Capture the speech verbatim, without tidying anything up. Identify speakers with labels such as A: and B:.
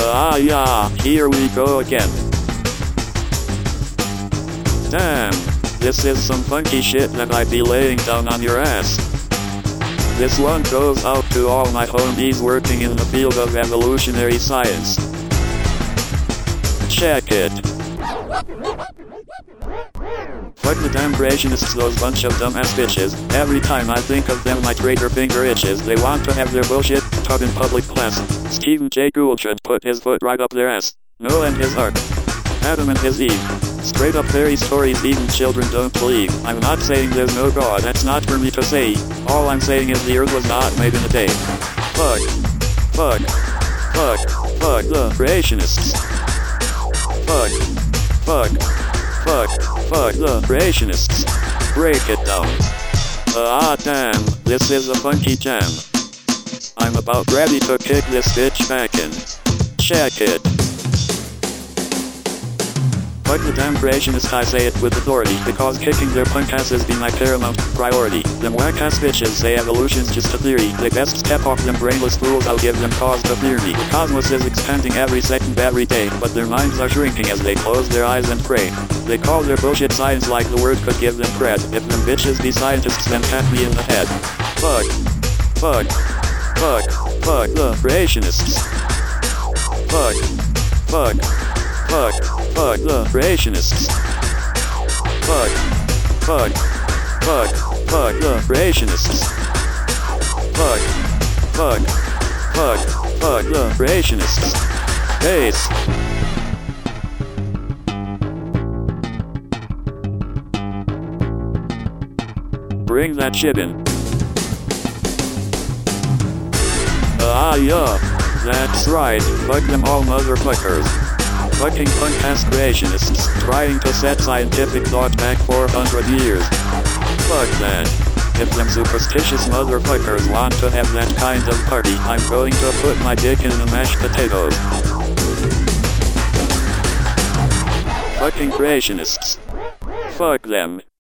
A: Ah yeah, here we go again. Damn, this is some funky shit that I'd be laying down on your ass. This one goes out to all my homies working in the field of evolutionary science. Check it. Fuck the damn creationists, those bunch of dumbass bitches. Every time I think of them my traitor finger itches. They want to have their bullshit taught in public class. Stephen Jay Gould should put his foot right up their ass. Noah and his ark. Adam and his Eve. Straight up fairy stories even children don't believe. I'm not saying there's no God, that's not for me to say. All I'm saying is the earth was not made in a day. Fuck. Fuck. Fuck. Fuck the creationists. Fuck. Fuck. Fuck. Fuck the creationists. Break it down. Ah damn, this is a funky jam. I'm about ready to kick this bitch back in. Check it. Fuck the damn creationists, I say it with authority, because kicking their punk asses be my paramount priority. Them whack-ass bitches say evolution's just a theory. They best step off them brainless fools, I'll give them cause to fear me. The cosmos is expanding every second, every day, but their minds are shrinking as they close their eyes and pray. They call their bullshit science like the word could give them cred. If them bitches be scientists, then pat me in the head. Fuck. Fuck. Fuck. Fuck the creationists. Fuck. Fuck. Fuck. Fuck the creationists. Fuck. Fuck. Fuck. Fuck the creationists. Fuck. Fuck. Fuck. Fuck the creationists. Bass. Bring that shit in. Ah yeah. That's right. Fuck them all motherfuckers. Fucking punk-ass creationists, trying to set scientific thought back four hundred years. Fuck that. If them superstitious motherfuckers want to have that kind of party, I'm going to put my dick in the mashed potatoes. Fucking creationists. Fuck them.